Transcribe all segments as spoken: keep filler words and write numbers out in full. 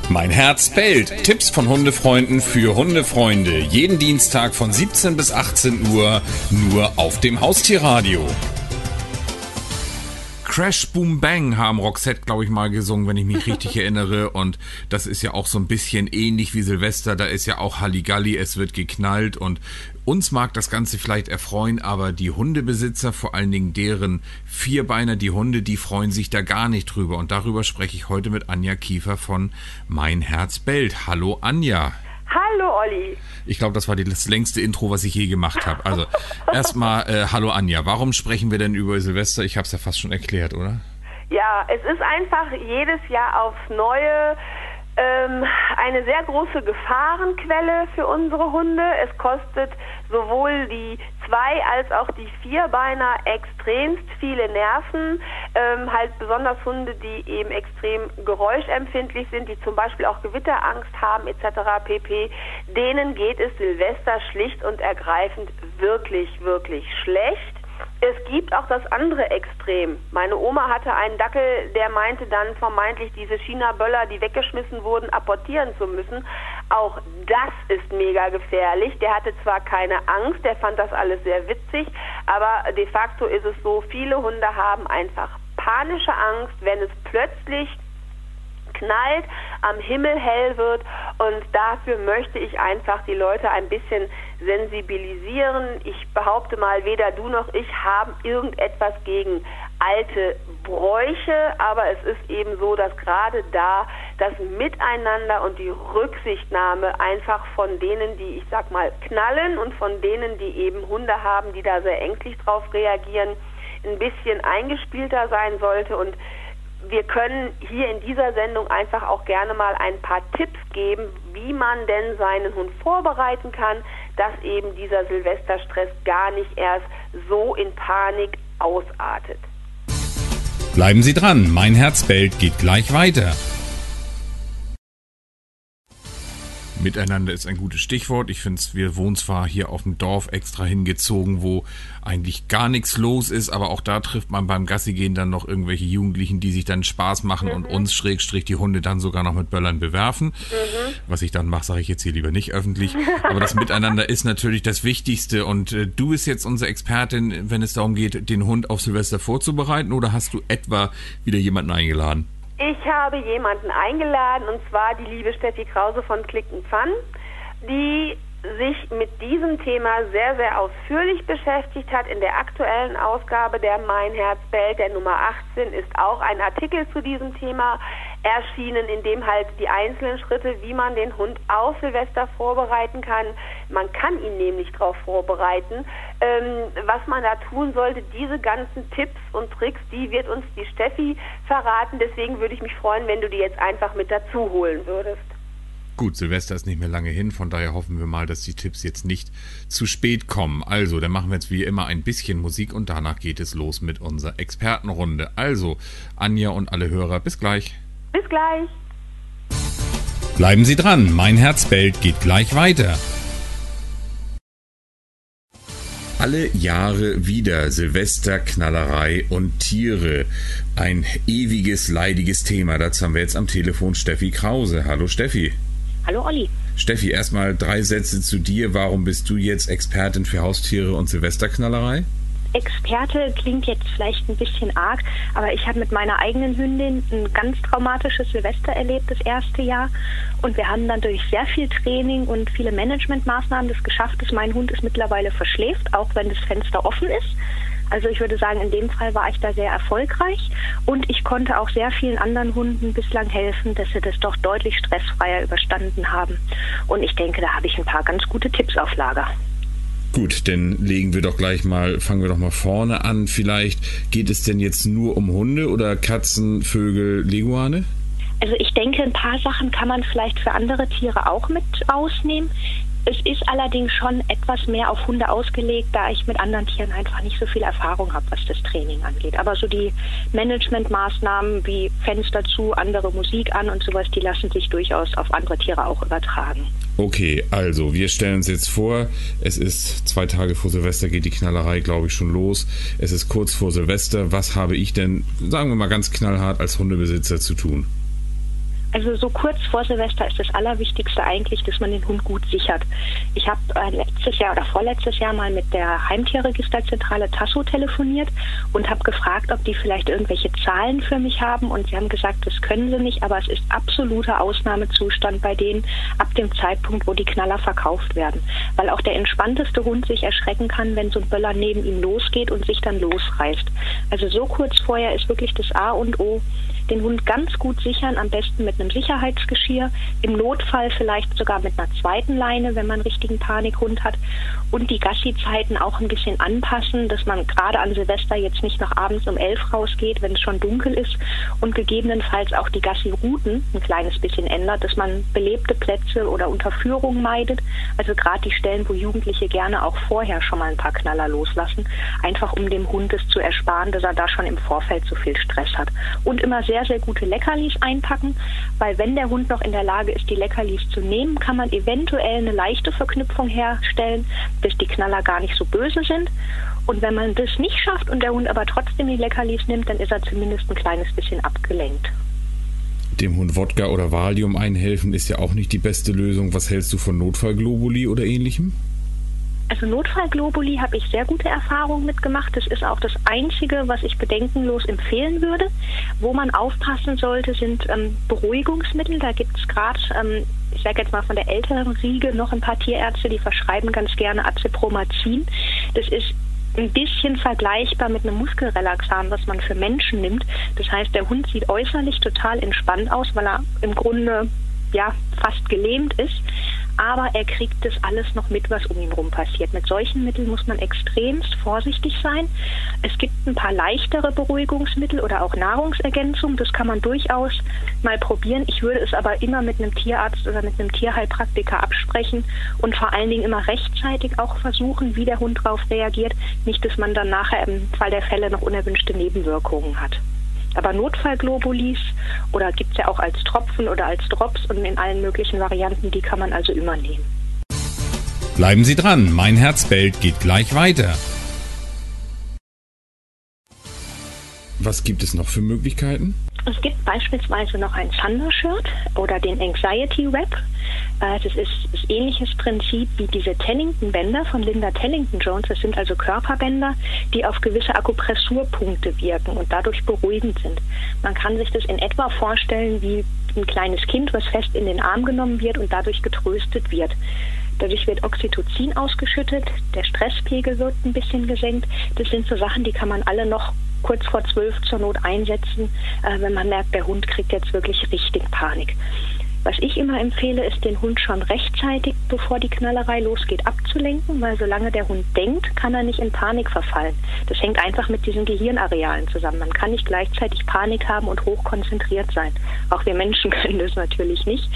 Mein Herz bellt. Tipps von Hundefreunden für Hundefreunde. Jeden Dienstag von siebzehn bis achtzehn Uhr nur auf dem Haustierradio. Crash Boom Bang haben Roxette, glaube ich, mal gesungen, wenn ich mich richtig erinnere. Und das ist ja auch so ein bisschen ähnlich wie Silvester. Da ist ja auch Halligalli, es wird geknallt. Und uns mag das Ganze vielleicht erfreuen, aber die Hundebesitzer, vor allen Dingen deren Vierbeiner, die Hunde, die freuen sich da gar nicht drüber. Und darüber spreche ich heute mit Anja Kiefer von Mein Herz bellt. Hallo Anja. Hallo Olli. Ich glaube, das war das längste Intro, was ich je gemacht habe. Also erstmal, äh, hallo Anja. Warum sprechen wir denn über Silvester? Ich habe es ja fast schon erklärt, oder? Ja, es ist einfach jedes Jahr aufs Neue ähm, eine sehr große Gefahrenquelle für unsere Hunde. Es kostet sowohl die Zwei- als auch die Vierbeiner extremst viele Nerven, ähm, halt besonders Hunde, die eben extrem geräuschempfindlich sind, die zum Beispiel auch Gewitterangst haben et cetera pp. Denen geht es Silvester schlicht und ergreifend wirklich, wirklich schlecht. Es gibt auch das andere Extrem. Meine Oma hatte einen Dackel, der meinte dann vermeintlich, diese China-Böller, die weggeschmissen wurden, apportieren zu müssen. Auch das ist mega gefährlich. Der hatte zwar keine Angst, der fand das alles sehr witzig, aber de facto ist es so, viele Hunde haben einfach panische Angst, wenn es plötzlich knallt, am Himmel hell wird, und dafür möchte ich einfach die Leute ein bisschen sensibilisieren. Ich behaupte mal, weder du noch ich haben irgendetwas gegen alte Bräuche, aber es ist eben so, dass gerade da das Miteinander und die Rücksichtnahme einfach von denen, die, ich sag mal, knallen, und von denen, die eben Hunde haben, die da sehr ängstlich drauf reagieren, ein bisschen eingespielter sein sollte. Und wir können hier in dieser Sendung einfach auch gerne mal ein paar Tipps geben, wie man denn seinen Hund vorbereiten kann, dass eben dieser Silvesterstress gar nicht erst so in Panik ausartet. Bleiben Sie dran, Mein Herz bellt geht gleich weiter. Miteinander ist ein gutes Stichwort. Ich finde, wir wohnen zwar hier auf dem Dorf extra hingezogen, wo eigentlich gar nichts los ist, aber auch da trifft man beim Gassigehen dann noch irgendwelche Jugendlichen, die sich dann Spaß machen, mhm. und uns Schrägstrich die Hunde dann sogar noch mit Böllern bewerfen. Mhm. Was ich dann mache, sage ich jetzt hier lieber nicht öffentlich. Aber das Miteinander ist natürlich das Wichtigste, und äh, du bist jetzt unsere Expertin, wenn es darum geht, den Hund auf Silvester vorzubereiten, oder hast du etwa wieder jemanden eingeladen? Ich habe jemanden eingeladen, und zwar die liebe Steffi Krause von Klick und Fun, die sich mit diesem Thema sehr, sehr ausführlich beschäftigt hat. In der aktuellen Ausgabe der Mein Herz bellt, der Nummer achtzehn, ist auch ein Artikel zu diesem Thema erschienen, in dem halt die einzelnen Schritte, wie man den Hund auf Silvester vorbereiten kann. Man kann ihn nämlich darauf vorbereiten. Ähm, was man da tun sollte, diese ganzen Tipps und Tricks, die wird uns die Steffi verraten. Deswegen würde ich mich freuen, wenn du die jetzt einfach mit dazu holen würdest. Gut, Silvester ist nicht mehr lange hin, von daher hoffen wir mal, dass die Tipps jetzt nicht zu spät kommen. Also, dann machen wir jetzt wie immer ein bisschen Musik, und danach geht es los mit unserer Expertenrunde. Also, Anja und alle Hörer, bis gleich. Bis gleich. Bleiben Sie dran, Mein Herz bellt geht gleich weiter. Alle Jahre wieder Silvester, Knallerei und Tiere. Ein ewiges, leidiges Thema. Dazu haben wir jetzt am Telefon Steffi Krause. Hallo Steffi. Hallo Olli. Steffi, erstmal drei Sätze zu dir. Warum bist du jetzt Expertin für Haustiere und Silvesterknallerei? Experte klingt jetzt vielleicht ein bisschen arg, aber ich habe mit meiner eigenen Hündin ein ganz traumatisches Silvester erlebt, das erste Jahr. Und wir haben dann durch sehr viel Training und viele Managementmaßnahmen das geschafft, dass mein Hund es mittlerweile verschläft, auch wenn das Fenster offen ist. Also ich würde sagen, in dem Fall war ich da sehr erfolgreich, und ich konnte auch sehr vielen anderen Hunden bislang helfen, dass sie das doch deutlich stressfreier überstanden haben. Und ich denke, da habe ich ein paar ganz gute Tipps auf Lager. Gut, dann legen wir doch gleich mal, fangen wir doch mal vorne an. Vielleicht geht es denn jetzt nur um Hunde oder Katzen, Vögel, Leguane? Also ich denke, ein paar Sachen kann man vielleicht für andere Tiere auch mit ausnehmen. Es ist allerdings schon etwas mehr auf Hunde ausgelegt, da ich mit anderen Tieren einfach nicht so viel Erfahrung habe, was das Training angeht. Aber so die Managementmaßnahmen wie Fenster zu, andere Musik an und sowas, die lassen sich durchaus auf andere Tiere auch übertragen. Okay, also wir stellen uns jetzt vor, es ist zwei Tage vor Silvester, geht die Knallerei, glaube ich, schon los. Es ist kurz vor Silvester. Was habe ich denn, sagen wir mal ganz knallhart, als Hundebesitzer zu tun? Also so kurz vor Silvester ist das Allerwichtigste eigentlich, dass man den Hund gut sichert. Ich habe äh, letztes Jahr oder vorletztes Jahr mal mit der Heimtierregisterzentrale Tasso telefoniert und habe gefragt, ob die vielleicht irgendwelche Zahlen für mich haben. Und sie haben gesagt, das können sie nicht, aber es ist absoluter Ausnahmezustand bei denen ab dem Zeitpunkt, wo die Knaller verkauft werden. Weil auch der entspannteste Hund sich erschrecken kann, wenn so ein Böller neben ihm losgeht und sich dann losreißt. Also so kurz vorher ist wirklich das A und O, den Hund ganz gut sichern, am besten mit einem Sicherheitsgeschirr, im Notfall vielleicht sogar mit einer zweiten Leine, wenn man einen richtigen Panikhund hat, und die Gassi-Zeiten auch ein bisschen anpassen, dass man gerade an Silvester jetzt nicht noch abends um elf rausgeht, wenn es schon dunkel ist, und gegebenenfalls auch die Gassi-Routen ein kleines bisschen ändert, dass man belebte Plätze oder Unterführungen meidet, also gerade die Stellen, wo Jugendliche gerne auch vorher schon mal ein paar Knaller loslassen, einfach um dem Hund es zu ersparen, dass er da schon im Vorfeld so viel Stress hat. Und immer sehr, sehr gute Leckerlis einpacken, weil wenn der Hund noch in der Lage ist, die Leckerlis zu nehmen, kann man eventuell eine leichte Verknüpfung herstellen, dass die Knaller gar nicht so böse sind. Und wenn man das nicht schafft und der Hund aber trotzdem die Leckerlis nimmt, dann ist er zumindest ein kleines bisschen abgelenkt. Dem Hund Wodka oder Valium einhelfen ist ja auch nicht die beste Lösung. Was hältst du von Notfallglobuli oder ähnlichem? Also Notfallglobuli habe ich sehr gute Erfahrungen mitgemacht. Das ist auch das Einzige, was ich bedenkenlos empfehlen würde. Wo man aufpassen sollte, sind ähm, Beruhigungsmittel. Da gibt es gerade, ähm, ich sage jetzt mal von der älteren Riege, noch ein paar Tierärzte, die verschreiben ganz gerne Acepromazin. Das ist ein bisschen vergleichbar mit einem Muskelrelaxan, was man für Menschen nimmt. Das heißt, der Hund sieht äußerlich total entspannt aus, weil er im Grunde ja fast gelähmt ist. Aber er kriegt das alles noch mit, was um ihn rum passiert. Mit solchen Mitteln muss man extremst vorsichtig sein. Es gibt ein paar leichtere Beruhigungsmittel oder auch Nahrungsergänzungen. Das kann man durchaus mal probieren. Ich würde es aber immer mit einem Tierarzt oder mit einem Tierheilpraktiker absprechen und vor allen Dingen immer rechtzeitig auch versuchen, wie der Hund darauf reagiert. Nicht, dass man dann nachher im Fall der Fälle noch unerwünschte Nebenwirkungen hat. Aber Notfallglobulis oder gibt es ja auch als Tropfen oder als Drops und in allen möglichen Varianten, die kann man also immer nehmen. Bleiben Sie dran, mein Herz bellt geht gleich weiter. Was gibt es noch für Möglichkeiten? Es gibt beispielsweise noch ein Thunder-Shirt oder den Anxiety Wrap. Das ist das ähnliches Prinzip wie diese Tellington-Bänder von Linda Tellington-Jones. Das sind also Körperbänder, die auf gewisse Akupressurpunkte wirken und dadurch beruhigend sind. Man kann sich das in etwa vorstellen wie ein kleines Kind, was fest in den Arm genommen wird und dadurch getröstet wird. Dadurch wird Oxytocin ausgeschüttet, der Stresspegel wird ein bisschen gesenkt. Das sind so Sachen, die kann man alle noch kurz vor zwölf zur Not einsetzen, äh, wenn man merkt, der Hund kriegt jetzt wirklich richtig Panik. Was ich immer empfehle, ist, den Hund schon rechtzeitig, bevor die Knallerei losgeht, abzulenken, weil solange der Hund denkt, kann er nicht in Panik verfallen. Das hängt einfach mit diesen Gehirnarealen zusammen. Man kann nicht gleichzeitig Panik haben und hochkonzentriert sein. Auch wir Menschen können das natürlich nicht.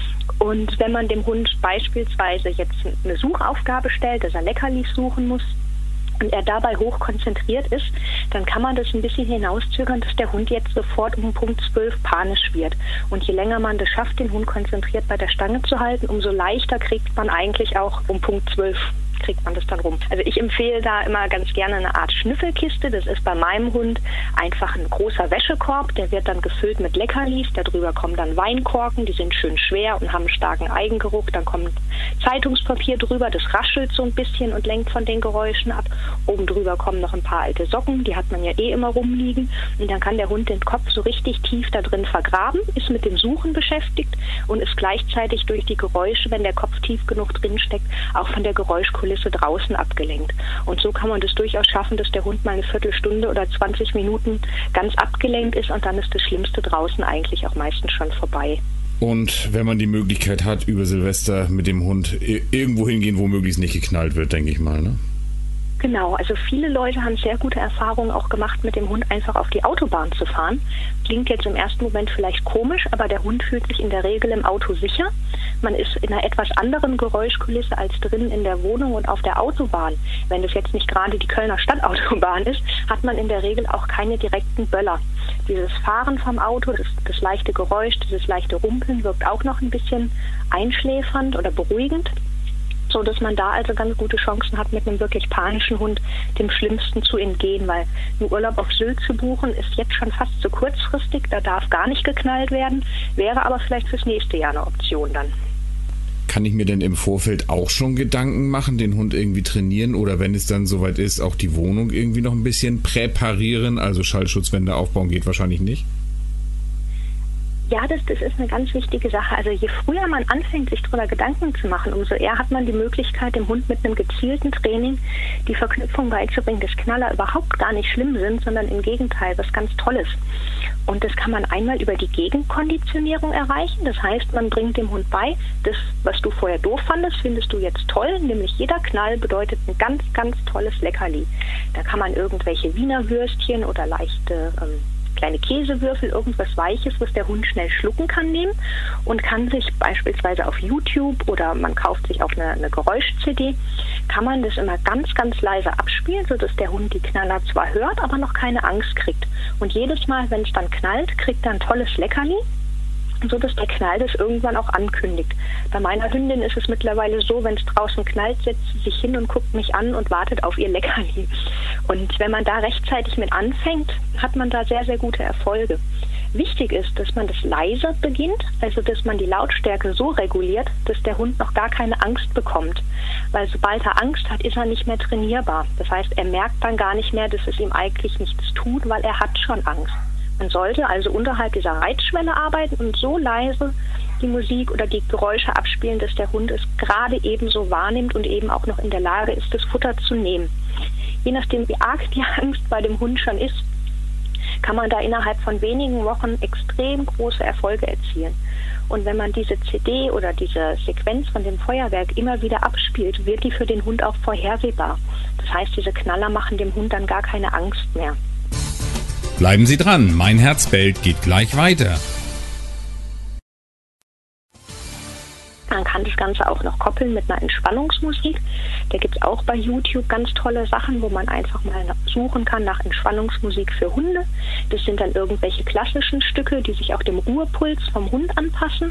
Und wenn man dem Hund beispielsweise jetzt eine Suchaufgabe stellt, dass er Leckerlis suchen muss, und er dabei hoch konzentriert ist, dann kann man das ein bisschen hinauszögern, dass der Hund jetzt sofort um Punkt zwölf panisch wird. Und je länger man das schafft, den Hund konzentriert bei der Stange zu halten, umso leichter kriegt man eigentlich auch um Punkt zwölf kriegt man das dann rum. Also ich empfehle da immer ganz gerne eine Art Schnüffelkiste. Das ist bei meinem Hund einfach ein großer Wäschekorb. Der wird dann gefüllt mit Leckerlis. Darüber kommen dann Weinkorken. Die sind schön schwer und haben einen starken Eigengeruch. Dann kommt Zeitungspapier drüber. Das raschelt so ein bisschen und lenkt von den Geräuschen ab. Oben drüber kommen noch ein paar alte Socken. Die hat man ja eh immer rumliegen. Und dann kann der Hund den Kopf so richtig tief da drin vergraben, ist mit dem Suchen beschäftigt und ist gleichzeitig durch die Geräusche, wenn der Kopf tief genug drin steckt, auch von der Geräuschkulisse draußen abgelenkt. Und so kann man das durchaus schaffen, dass der Hund mal eine Viertelstunde oder zwanzig Minuten ganz abgelenkt ist und dann ist das Schlimmste draußen eigentlich auch meistens schon vorbei. Und wenn man die Möglichkeit hat, über Silvester mit dem Hund irgendwo hingehen, wo möglichst nicht geknallt wird, denke ich mal, ne? Genau, also viele Leute haben sehr gute Erfahrungen auch gemacht, mit dem Hund einfach auf die Autobahn zu fahren. Klingt jetzt im ersten Moment vielleicht komisch, aber der Hund fühlt sich in der Regel im Auto sicher. Man ist in einer etwas anderen Geräuschkulisse als drin in der Wohnung und auf der Autobahn. Wenn das jetzt nicht gerade die Kölner Stadtautobahn ist, hat man in der Regel auch keine direkten Böller. Dieses Fahren vom Auto, das, das leichte Geräusch, dieses leichte Rumpeln wirkt auch noch ein bisschen einschläfernd oder beruhigend. so dass man da also ganz gute Chancen hat, mit einem wirklich panischen Hund dem Schlimmsten zu entgehen, weil einen Urlaub auf Sylt zu buchen ist jetzt schon fast zu kurzfristig, da darf gar nicht geknallt werden, wäre aber vielleicht fürs nächste Jahr eine Option dann. Kann ich mir denn im Vorfeld auch schon Gedanken machen, den Hund irgendwie trainieren oder wenn es dann soweit ist, auch die Wohnung irgendwie noch ein bisschen präparieren, also Schallschutzwände aufbauen geht wahrscheinlich nicht? Ja, das, das ist eine ganz wichtige Sache. Also je früher man anfängt, sich darüber Gedanken zu machen, umso eher hat man die Möglichkeit, dem Hund mit einem gezielten Training die Verknüpfung beizubringen, dass Knaller überhaupt gar nicht schlimm sind, sondern im Gegenteil was ganz Tolles. Und das kann man einmal über die Gegenkonditionierung erreichen. Das heißt, man bringt dem Hund bei, das, was du vorher doof fandest, findest du jetzt toll. Nämlich jeder Knall bedeutet ein ganz, ganz tolles Leckerli. Da kann man irgendwelche Wiener Würstchen oder leichte ähm, kleine Käsewürfel, irgendwas Weiches, was der Hund schnell schlucken kann, nehmen und kann sich beispielsweise auf YouTube oder man kauft sich auch eine, eine Geräusch-C D, kann man das immer ganz, ganz leise abspielen, sodass der Hund die Knaller zwar hört, aber noch keine Angst kriegt. Und jedes Mal, wenn es dann knallt, kriegt er ein tolles Leckerli, so dass der Knall das irgendwann auch ankündigt. Bei meiner Hündin ist es mittlerweile so, wenn es draußen knallt, setzt sie sich hin und guckt mich an und wartet auf ihr Leckerli. Und wenn man da rechtzeitig mit anfängt, hat man da sehr, sehr gute Erfolge. Wichtig ist, dass man das leise beginnt, also dass man die Lautstärke so reguliert, dass der Hund noch gar keine Angst bekommt. Weil sobald er Angst hat, ist er nicht mehr trainierbar. Das heißt, er merkt dann gar nicht mehr, dass es ihm eigentlich nichts tut, weil er hat schon Angst. Man sollte also unterhalb dieser Reizschwelle arbeiten und so leise die Musik oder die Geräusche abspielen, dass der Hund es gerade ebenso wahrnimmt und eben auch noch in der Lage ist, das Futter zu nehmen. Je nachdem, wie arg die Angst bei dem Hund schon ist, kann man da innerhalb von wenigen Wochen extrem große Erfolge erzielen. Und wenn man diese C D oder diese Sequenz von dem Feuerwerk immer wieder abspielt, wird die für den Hund auch vorhersehbar. Das heißt, diese Knaller machen dem Hund dann gar keine Angst mehr. Bleiben Sie dran, Mein Herz bellt geht gleich weiter. Man kann das Ganze auch noch koppeln mit einer Entspannungsmusik. Da gibt es auch bei YouTube ganz tolle Sachen, wo man einfach mal suchen kann nach Entspannungsmusik für Hunde. Das sind dann irgendwelche klassischen Stücke, die sich auch dem Ruhepuls vom Hund anpassen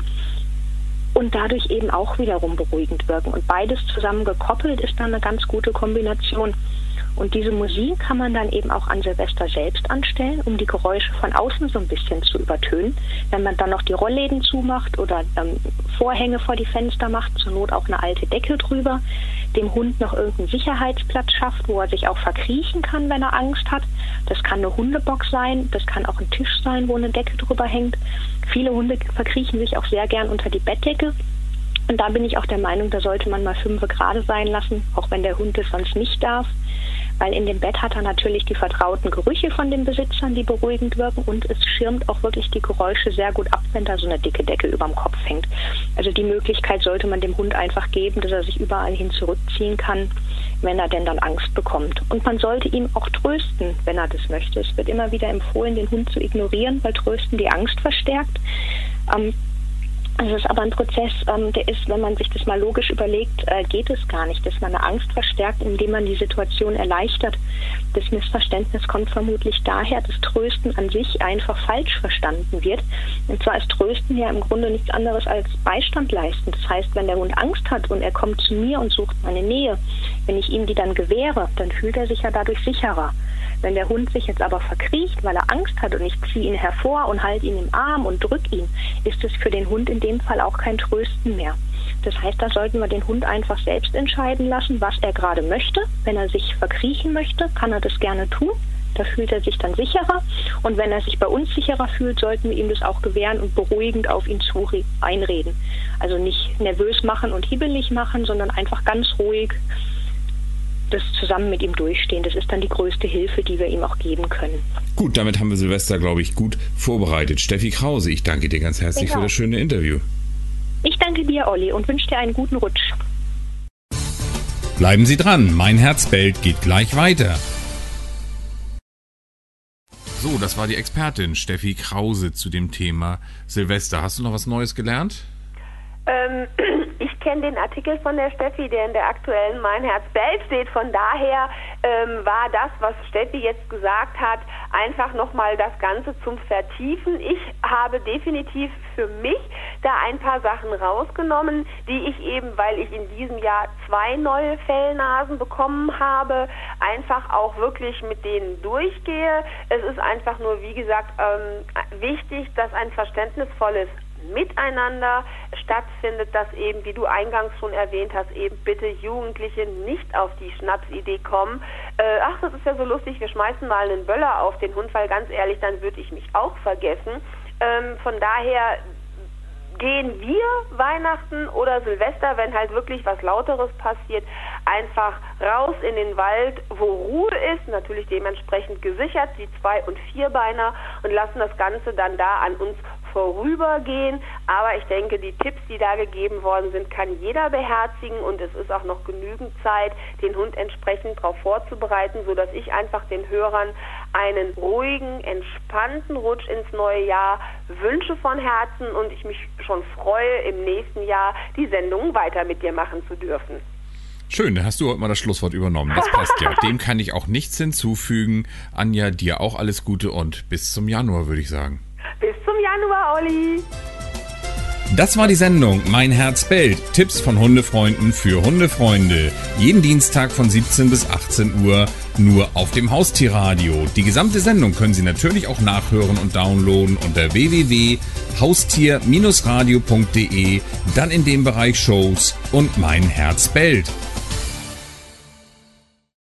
und dadurch eben auch wiederum beruhigend wirken. Und beides zusammen gekoppelt ist dann eine ganz gute Kombination. Und diese Musik kann man dann eben auch an Silvester selbst anstellen, um die Geräusche von außen so ein bisschen zu übertönen. Wenn man dann noch die Rollläden zumacht oder ähm, Vorhänge vor die Fenster macht, zur Not auch eine alte Decke drüber, dem Hund noch irgendeinen Sicherheitsplatz schafft, wo er sich auch verkriechen kann, wenn er Angst hat. Das kann eine Hundebox sein, das kann auch ein Tisch sein, wo eine Decke drüber hängt. Viele Hunde verkriechen sich auch sehr gern unter die Bettdecke. Und da bin ich auch der Meinung, da sollte man mal fünfe gerade sein lassen, auch wenn der Hund es sonst nicht darf. Weil in dem Bett hat er natürlich die vertrauten Gerüche von den Besitzern, die beruhigend wirken und es schirmt auch wirklich die Geräusche sehr gut ab, wenn da so eine dicke Decke überm Kopf hängt. Also die Möglichkeit sollte man dem Hund einfach geben, dass er sich überall hin zurückziehen kann, wenn er denn dann Angst bekommt. Und man sollte ihm auch trösten, wenn er das möchte. Es wird immer wieder empfohlen, den Hund zu ignorieren, weil Trösten die Angst verstärkt. Ähm, Es ist aber ein Prozess, ähm, der ist, wenn man sich das mal logisch überlegt, äh, geht es gar nicht, dass man eine Angst verstärkt, indem man die Situation erleichtert. Das Missverständnis kommt vermutlich daher, dass Trösten an sich einfach falsch verstanden wird. Und zwar ist Trösten ja im Grunde nichts anderes als Beistand leisten. Das heißt, wenn der Hund Angst hat und er kommt zu mir und sucht meine Nähe, wenn ich ihm die dann gewähre, dann fühlt er sich ja dadurch sicherer. Wenn der Hund sich jetzt aber verkriecht, weil er Angst hat und ich ziehe ihn hervor und halte ihn im Arm und drücke ihn, ist es für den Hund in dem Fall auch kein Trösten mehr. Das heißt, da sollten wir den Hund einfach selbst entscheiden lassen, was er gerade möchte. Wenn er sich verkriechen möchte, kann er das gerne tun. Da fühlt er sich dann sicherer. Und wenn er sich bei uns sicherer fühlt, sollten wir ihm das auch gewähren und beruhigend auf ihn zu einreden. Also nicht nervös machen und hibbelig machen, sondern einfach ganz ruhig das zusammen mit ihm durchstehen. Das ist dann die größte Hilfe, die wir ihm auch geben können. Gut, damit haben wir Silvester, glaube ich, gut vorbereitet. Steffi Krause, ich danke dir ganz herzlich genau. für das schöne Interview. Ich danke dir, Olli, und wünsche dir einen guten Rutsch. Bleiben Sie dran, Mein Herz bellt geht gleich weiter. So, das war die Expertin Steffi Krause zu dem Thema Silvester. Hast du noch was Neues gelernt? Ähm, ich kenne den Artikel von der Steffi, der in der aktuellen Mein Herz bellt steht. Von daher ähm, war das, was Steffi jetzt gesagt hat, einfach nochmal das Ganze zum Vertiefen. Ich habe definitiv für mich da ein paar Sachen rausgenommen, die ich eben, weil ich in diesem Jahr zwei neue Fellnasen bekommen habe, einfach auch wirklich mit denen durchgehe. Es ist einfach nur, wie gesagt, ähm, wichtig, dass ein verständnisvolles Miteinander stattfindet, dass eben, wie du eingangs schon erwähnt hast, eben bitte Jugendliche nicht auf die Schnapsidee kommen. Äh, ach, das ist ja so lustig, wir schmeißen mal einen Böller auf den Hund, weil ganz ehrlich, dann würde ich mich auch vergessen. Ähm, von daher gehen wir Weihnachten oder Silvester, wenn halt wirklich was Lauteres passiert, einfach raus in den Wald, wo Ruhe ist, natürlich dementsprechend gesichert, die Zwei- und Vierbeiner, und lassen das Ganze dann da an uns vorübergehen. Aber ich denke, die Tipps, die da gegeben worden sind, kann jeder beherzigen, und es ist auch noch genügend Zeit, den Hund entsprechend darauf vorzubereiten, sodass ich einfach den Hörern einen ruhigen, entspannten Rutsch ins neue Jahr wünsche von Herzen und ich mich schon freue, im nächsten Jahr die Sendung weiter mit dir machen zu dürfen. Schön, dann hast du heute mal das Schlusswort übernommen. Das passt ja. Dem kann ich auch nichts hinzufügen. Anja, dir auch alles Gute und bis zum Januar, würde ich sagen. Bis zum Januar, Olli. Das war die Sendung Mein Herz bellt. Tipps von Hundefreunden für Hundefreunde. Jeden Dienstag von siebzehn bis achtzehn Uhr nur auf dem Haustierradio. Die gesamte Sendung können Sie natürlich auch nachhören und downloaden unter w w w punkt haustier radio punkt de, dann in dem Bereich Shows und Mein Herz bellt.